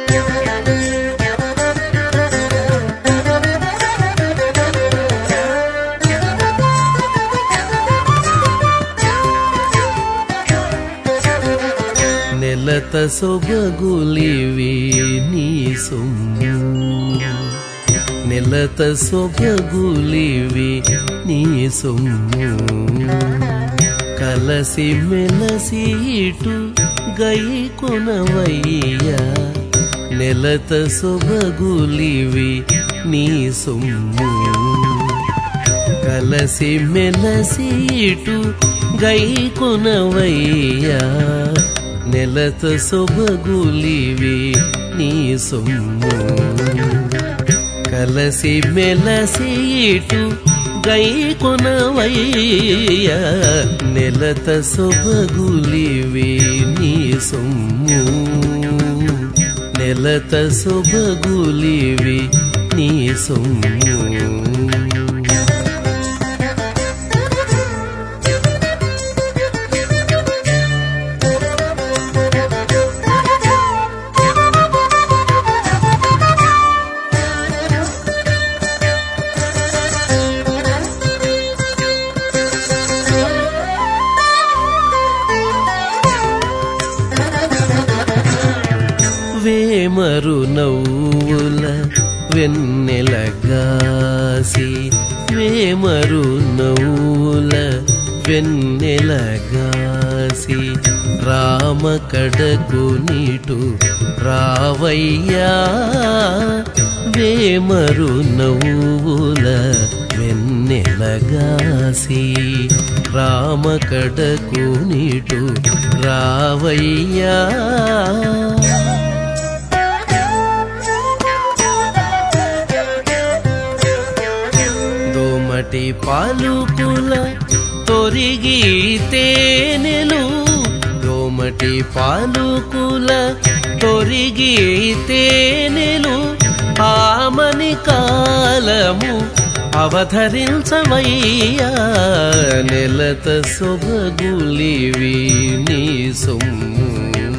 నెలత సొబగులివి నీ సొమ్ము నెలత సొబగులివి నీ సొమ్ము కలసి మెలసి ఇటు గై కొనవయ్యా నెలత సొబగులివి నీ సొమ్ము కలసి మెలసి ఇటు గై కొనవయ్యా నెలత సొబగులివి నీ సొమ్ము కలసి మెలసి ఇటు గై కొనవయ్యా నెలత సొబగులివి నీ సొమ్ము నెలత సొబగులివి నీ సొమ్ము వేమరు నవ్వుల వెన్నెలగాసి వేమరు నవ్వుల వెన్నెలగాసి రామ కడకు నీటు రావయ్యా వేమరు నవ్వుల వెన్నెలగాసి రామ కడకు నీటు రావయ్యా దోమటి పాలుకుల తొరిగి తేనెలు దోమటి పాలుకుల తొరిగి తేనెలు ఆమని కాలము అవధరించవయ్యా నెలత సొబగులివి నీ సొమ్ము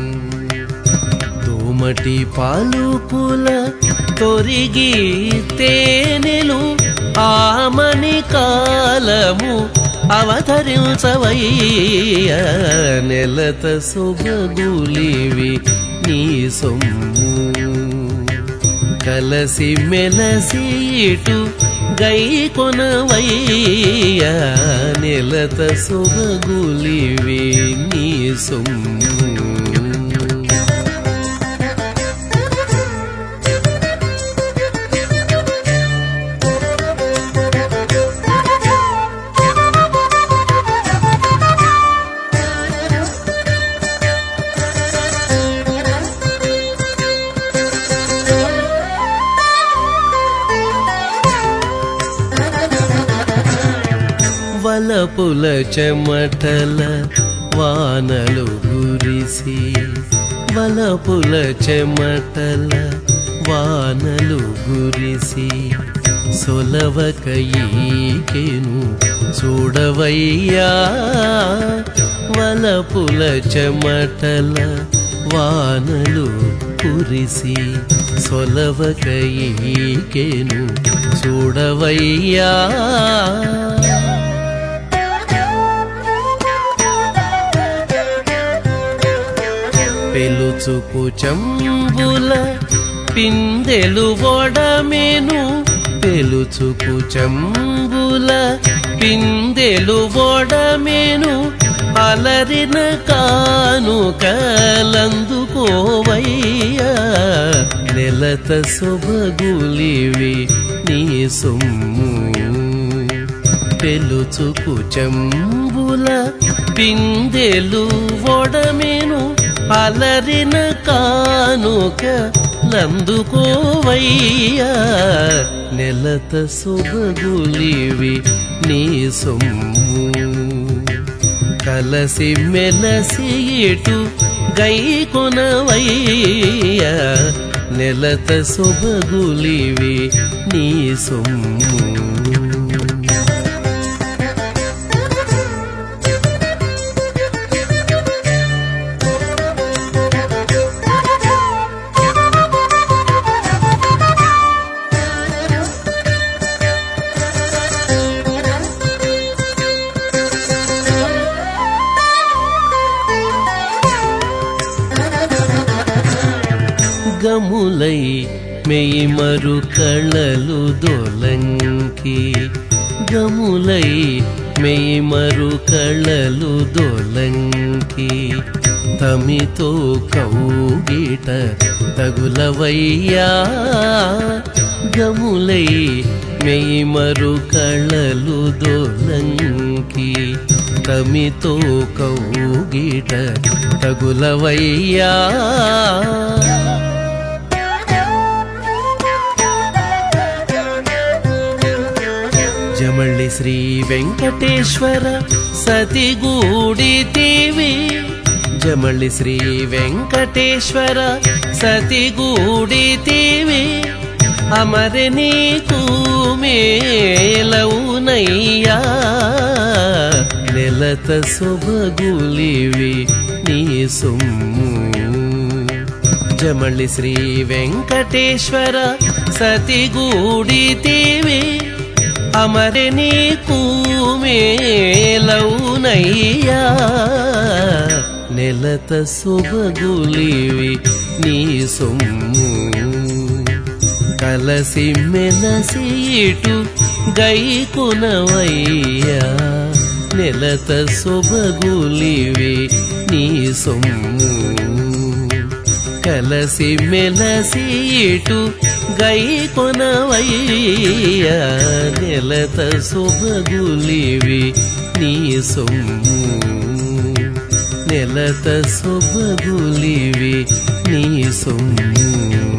దోమటి పాలుకుల తొరిగి తేనెలు ఆమని కాలము అవధరించవయ్యా నెలత సొబగులివి నీ సొమ్ము కలసి మెలసి ఇటు గై కొనవయ్యా నెలత సొబగులివి నీ సొమ్ము వలపుల చెమటల వానలు గురిసి వలపుల చెమటల వానలు గురిసి సొలవక ఈకెను చూడవయ్యా వలపుల చెమటల వానలు కురిసి సొలవక ఈకెను చూడవయ్యా పెలుచుకు చంబుల పిందెలు వడమెను పెలుచుకు చంబుల పిందెలు వడమెను అలరిన కానుకలందుకోవయ్యా నెలత సొబగులివి నీ సొమ్ము పెలుచుకు చంబుల పిందెలు వడమెను అలరిన కానుకలందుకోవయ్యా నెలత సొబగులివి నీ సొమ్ము కలసి మెలసి ఇటు గై కొనవయ్యా నెలత సొబగులివి నీ సొమ్ము గములై మెయిమరు కళలు దొలంకి గములై మెయిమరు కళలు దొలంకి తమితో కౌగిట తగులవయ్యా గములై మెయిమరు కళలు దొలంకి తమితో కౌగిట తగులవయ్యా జమళ్ళి శ్రీ వెంకటేశ్వర సతిగూడితివి జమళ్ళి శ్రీ వెంకటేశ్వర సతిగూడితివి అమరి నీకు మేలవునయ్యా నెలత సొబగులివి నీ సొమ్ము జమళ్ళి శ్రీ వెంకటేశ్వర సతిగూడితివి అమరి నీకు మేలవునయ్యా నెలత సొబగులివి నీ సొమ్ము కలసి మెలసి ఇటు గైకునవయ్యా నెలత సొబగులివి నీ సొమ్ము కలసి మెలసి ఇటు గైకొనవయ్యా నెలత సొబగులివి నీ సొమ్ము నెలత సొబగులివి నీ సొమ్ము